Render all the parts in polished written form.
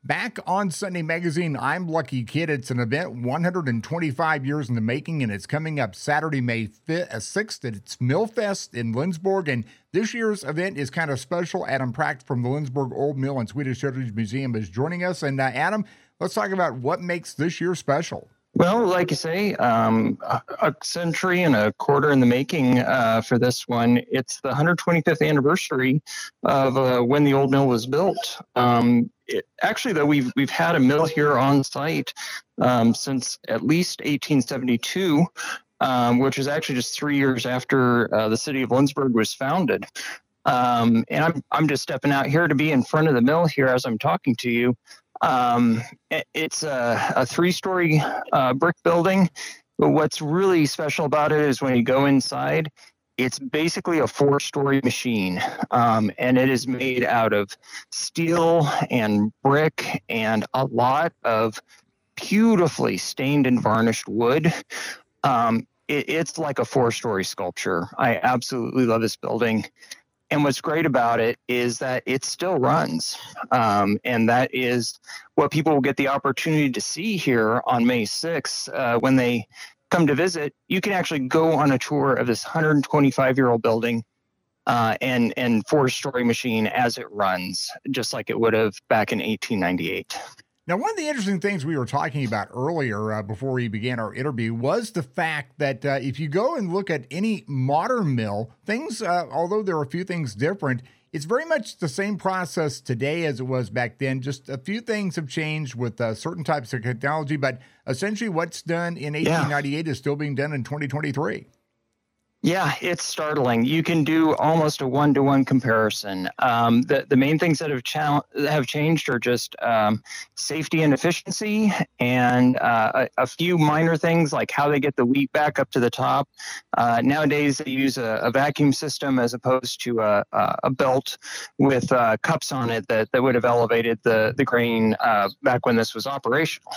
Back on Sunday Magazine, I'm Lucky Kid. It's an event 125 years in the making, and it's coming up Saturday, May 5th, 6th. It's Millfest in Lindsborg, and this year's event is kind of special. Adam Pracht from the Lindsborg Old Mill and Swedish Heritage Museum is joining us. And Adam, let's talk about what makes this year special. Well, like you say, a century and a quarter in the making for this one. It's the 125th anniversary of when the old mill was built. Actually, though, we've had a mill here on site since at least 1872, which is actually just 3 years after the city of Lindsborg was founded. And I'm just stepping out here to be in front of the mill here as I'm talking to you. It's a three-story brick building, but what's really special about it is when you go inside, it's basically a four-story machine, and it is made out of steel and brick and a lot of beautifully stained and varnished wood. It's like a four-story sculpture. I absolutely love this building. And what's great about it is that it still runs. And that is what people will get the opportunity to see here on May 6th when they come to visit. You can actually go on a tour of this 125-year-old building and four-story machine as it runs, just like it would have back in 1898. Now, one of the interesting things we were talking about earlier before we began our interview was the fact that if you go and look at any modern mill, things, although there are a few things different, it's very much the same process today as it was back then. Just a few things have changed with certain types of technology, but essentially what's done in 1898 is still being done in 2023. Yeah, it's startling. You can do almost a one-to-one comparison. The main things that have changed are just safety and efficiency, and a few minor things like how they get the wheat back up to the top. Nowadays, they use a vacuum system as opposed to a belt with cups on it that would have elevated the grain back when this was operational.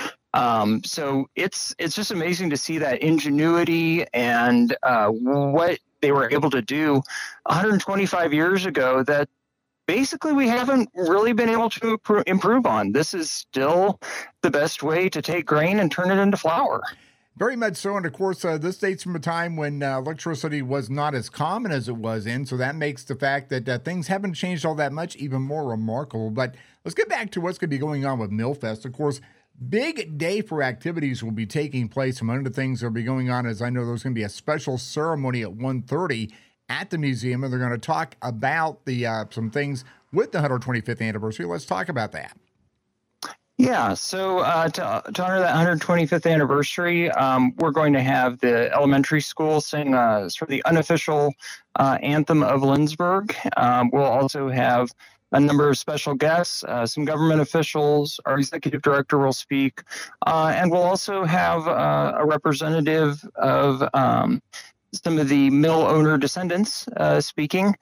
So it's just amazing to see that ingenuity and what they were able to do 125 years ago that basically we haven't really been able to improve on. This is still the best way to take grain and turn it into flour. Very much so. And of course, this dates from a time when electricity was not as common as it was in. So that makes the fact that things haven't changed all that much even more remarkable. But let's get back to what's going to be going on with Millfest. Of course, big day for activities will be taking place. One of the things that will be going on is I know there's going to be a special ceremony at 1:30 at the museum, and they're going to talk about the some things with the 125th anniversary. Let's talk about that. Yeah, so to honor that 125th anniversary, we're going to have the elementary school sing sort of the unofficial anthem of Lindsborg. We'll also have a number of special guests, some government officials. Our executive director will speak, and we'll also have a representative of some of the mill owner descendants speaking.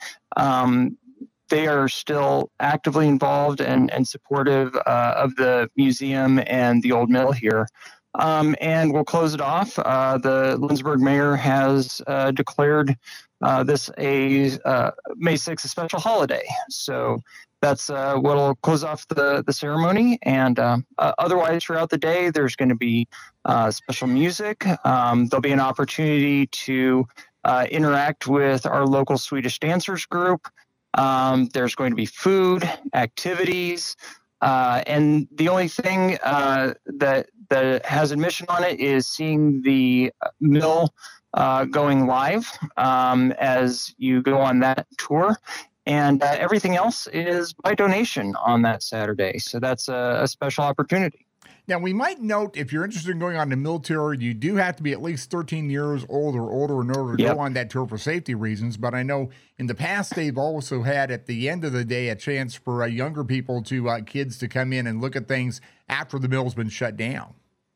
They are still actively involved and supportive of the museum and the old mill here. And we'll close it off. The Lindsborg mayor has declared this May 6th a special holiday. So that's what'll close off the ceremony. And otherwise, throughout the day, there's going to be special music. There'll be an opportunity to interact with our local Swedish dancers group. There's going to be food, activities, and the only thing that has admission on it is seeing the mill going live as you go on that tour. And everything else is by donation on that Saturday. So that's a special opportunity. Now, we might note, if you're interested in going on the mill tour, you do have to be at least 13 years old or older in order to go on that tour for safety reasons. But I know in the past, they've also had, at the end of the day, a chance for younger people kids to come in and look at things after the mill's been shut down.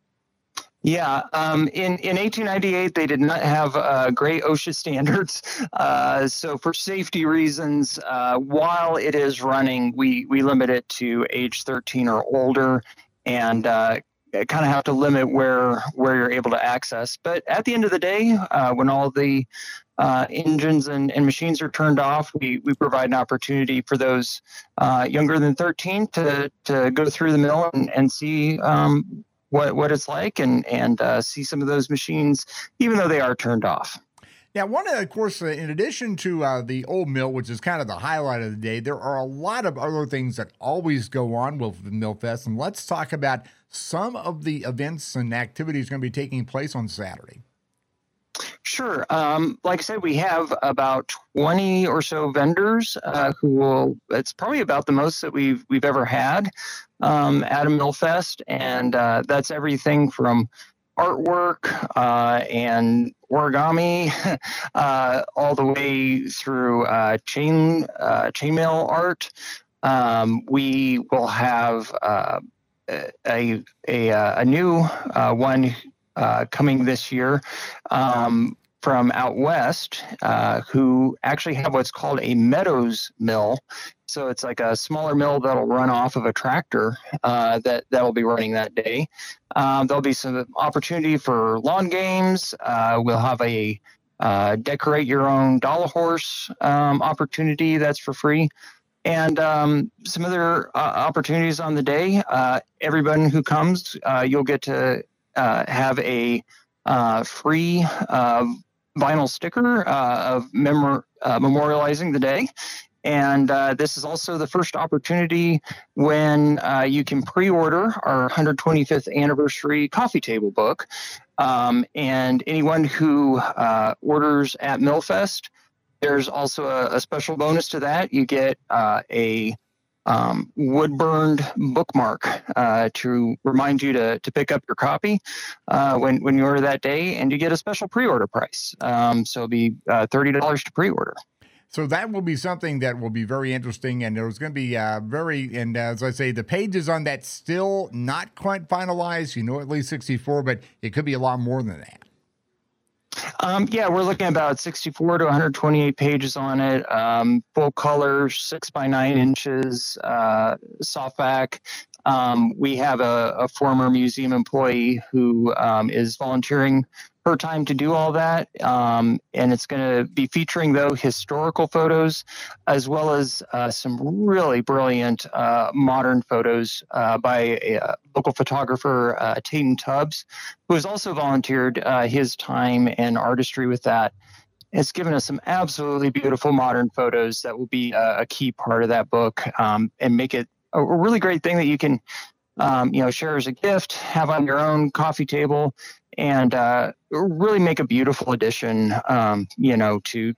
Yeah, in 1898, they did not have great OSHA standards. So for safety reasons, while it is running, we limit it to age 13 or older. And kind of have to limit where you're able to access. But at the end of the day, when all the engines and machines are turned off, we provide an opportunity for those younger than 13 to go through the mill and see what it's like and see some of those machines, even though they are turned off. Now, of course, in addition to the old mill, which is kind of the highlight of the day, there are a lot of other things that always go on with the Mill Fest. And let's talk about some of the events and activities going to be taking place on Saturday. Sure. Like I said, we have about 20 or so vendors who will. It's probably about the most that we've ever had at a Mill Fest, and that's everything from artwork and origami all the way through chainmail art. We will have a new one coming this year from out west, who actually have what's called a Meadows mill. So it's like a smaller mill that'll run off of a tractor that will be running that day. There'll be some opportunity for lawn games. We'll have a decorate your own dollar horse opportunity that's for free. And some other opportunities on the day. Everyone who comes, you'll get to have a free vinyl sticker of memorializing the day. And this is also the first opportunity when you can pre-order our 125th anniversary coffee table book. And anyone who orders at Millfest, there's also a special bonus to that. You get a wood-burned bookmark to remind you to pick up your copy when you order that day, and you get a special pre-order price. So it'll be $30 to pre-order. So that will be something that will be very interesting, and there's going to be and as I say, the pages on that still not quite finalized. At least 64, but it could be a lot more than that. Yeah, we're looking at about 64 to 128 pages on it. Full color, 6 by 9 inches, softback. We have a former museum employee who is volunteering her time to do all that. And it's going to be featuring, though, historical photos as well as some really brilliant modern photos by a local photographer, Tayton Tubbs, who has also volunteered his time and artistry with that. It's given us some absolutely beautiful modern photos that will be a key part of that book and make it a really great thing that you can share as a gift, have on your own coffee table, and really make a beautiful addition, to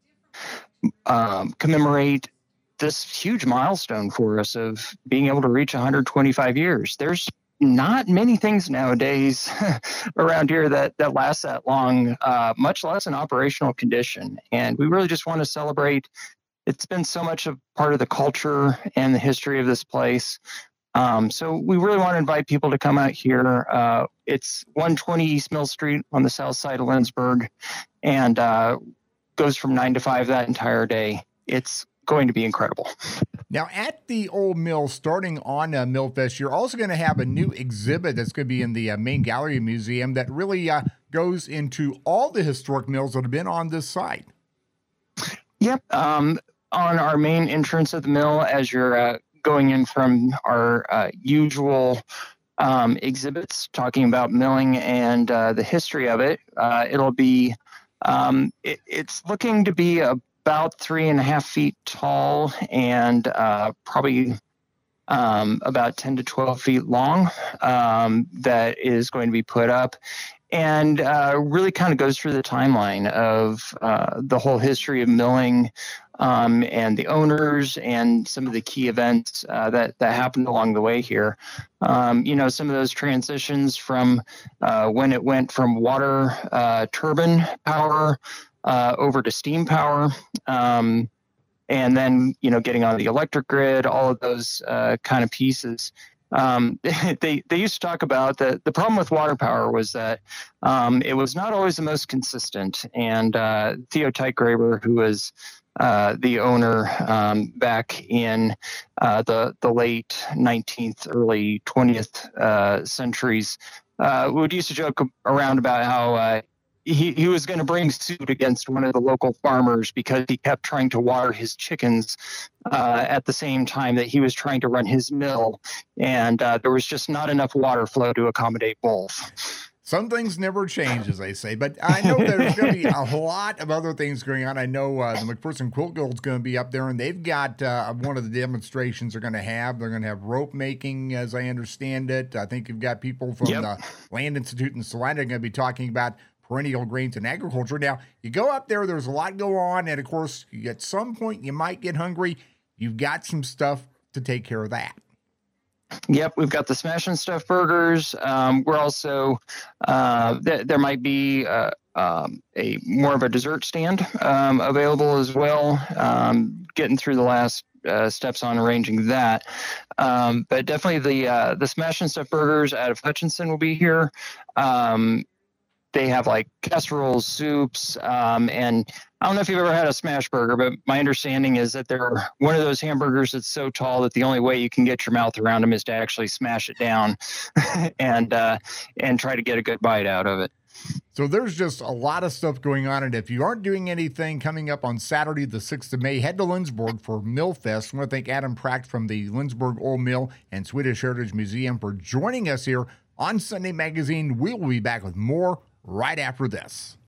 commemorate this huge milestone for us of being able to reach 125 years. There's not many things nowadays around here that last that long, much less in operational condition. And we really just want to celebrate. It's been so much a part of the culture and the history of this place. So we really want to invite people to come out here. It's 120 East Mill Street on the south side of Lynchburg, and goes from 9 to 5 that entire day. It's going to be incredible. Now, at the old mill, starting on Millfest, you're also going to have a new exhibit that's going to be in the main gallery museum that really goes into all the historic mills that have been on this site. Yep. On our main entrance of the mill, as you're going in from our usual exhibits talking about milling and the history of it, it'll be it's looking to be about 3.5 feet tall and probably about 10 to 12 feet long that is going to be put up, and really kind of goes through the timeline of the whole history of milling and the owners and some of the key events that happened along the way here. Some of those transitions from when it went from water turbine power over to steam power, and then, getting on the electric grid, all of those kind of pieces. They used to talk about the problem with water power was that it was not always the most consistent. And Theo Tytgraber, who was the owner back in the late 19th, early 20th centuries. We used to joke around about how he was going to bring suit against one of the local farmers because he kept trying to water his chickens at the same time that he was trying to run his mill, and there was just not enough water flow to accommodate both. Some things never change, as they say, but I know there's going to be a lot of other things going on. I know the McPherson Quilt Guild's going to be up there, and they've got one of the demonstrations they're going to have. They're going to have rope making, as I understand it. I think you've got people from the Land Institute in Salina going to be talking about perennial grains and agriculture. Now, you go up there, there's a lot go on, and of course, at some point you might get hungry. You've got some stuff to take care of that. Yep, we've got the smash and stuff burgers. We're also there might be a more of a dessert stand available as well. Getting through the last steps on arranging that, but definitely the smash and stuff burgers out of Hutchinson will be here. They have like casseroles, soups, and I don't know if you've ever had a smash burger, but my understanding is that they're one of those hamburgers that's so tall that the only way you can get your mouth around them is to actually smash it down and try to get a good bite out of it. So there's just a lot of stuff going on, and if you aren't doing anything coming up on Saturday, the 6th of May, head to Lindsborg for Mill Fest. I want to thank Adam Pracht from the Lindsborg Old Mill and Swedish Heritage Museum for joining us here on Sunday Magazine. We'll be back with more right after this.